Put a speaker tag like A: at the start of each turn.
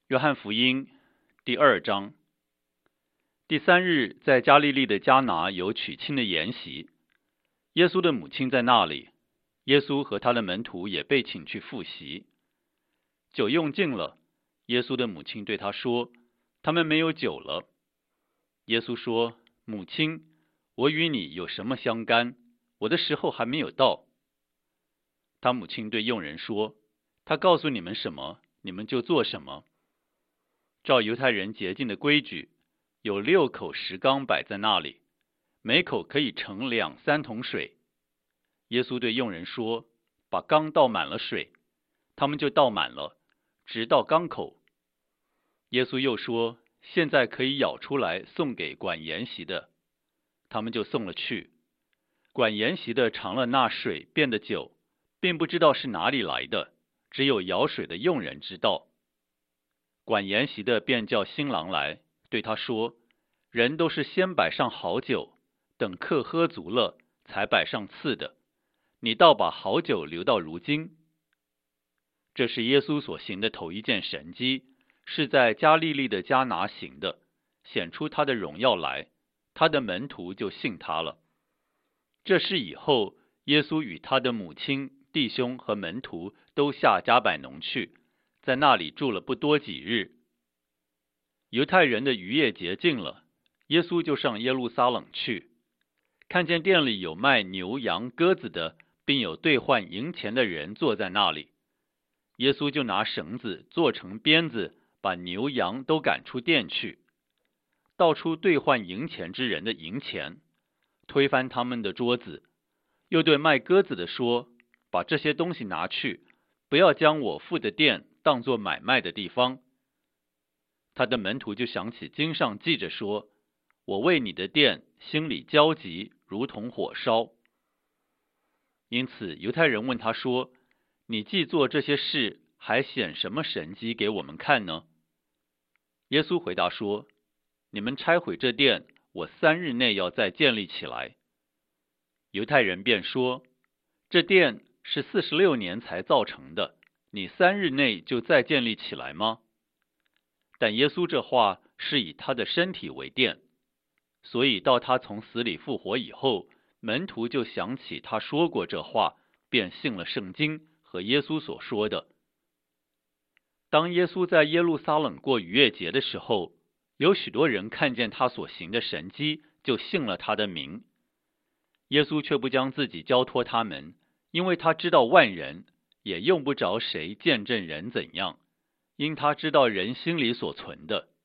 A: 约翰福音第2章。第3日，在加利利的迦拿有娶亲的筵席，耶稣的母亲在那里，耶稣和他的门徒也被请去赴席。酒用尽了，耶稣的母亲对他说：“他们没有酒了。”耶稣说：“母亲，我与你有什么相干？我的时候还没有到。”他母亲对佣人说：“他告诉你们什么，你们就做什么。”照犹太人洁净的规矩，有6口石缸摆在那里，每口可以盛2、3桶水。耶稣对佣人说：“把缸倒满了水。”他们就倒满了，直到缸口。耶稣又说：“现在可以舀出来送给管筵席的。”他们就送了去。管筵席的尝了那水变的酒，并不知道是哪里来的，只有舀水的佣人知道。管筵席的便叫新郎来，对他说：“人都是先摆上好酒，等客喝足了，才摆上次的。你倒把好酒留到如今。”这是耶稣所行的头一件神迹，是在加利利的迦拿行的，显出他的荣耀来，他的门徒就信他了。这事以后，耶稣与他的母亲、弟兄和门徒都下迦百农去，在那里住了不多几日。犹太人的逾越节近了，耶稣就上耶路撒冷去，看见店里有卖牛羊鸽子的，并有兑换银钱的人坐在那里。耶稣就拿绳子做成鞭子，把牛羊都赶出店去，倒出兑换银钱之人的银钱，推翻他们的桌子，又对卖鸽子的说：“把这些东西拿去，不要将我父的店当作买卖的地方。”他的门徒就想起经上记着说：“我为你的店心里焦急，如同火烧。”因此犹太人问他说：“你既做这些事，还显什么神迹给我们看呢？”耶稣回答说：“你们拆毁这殿，我3日内要再建立起来。”犹太人便说：“这殿是46年才造成的，你3日内就再建立起来吗？”但耶稣这话是以他的身体为殿，所以到他从死里复活以后，门徒就想起他说过这话，便信了圣经和耶稣所说的。当耶稣在耶路撒冷过逾越节的时候，有许多人看见他所行的神迹，就信了他的名。耶稣却不将自己交托他们，因为他知道万人，也用不着谁见证人怎样，因他知道人心里所存的。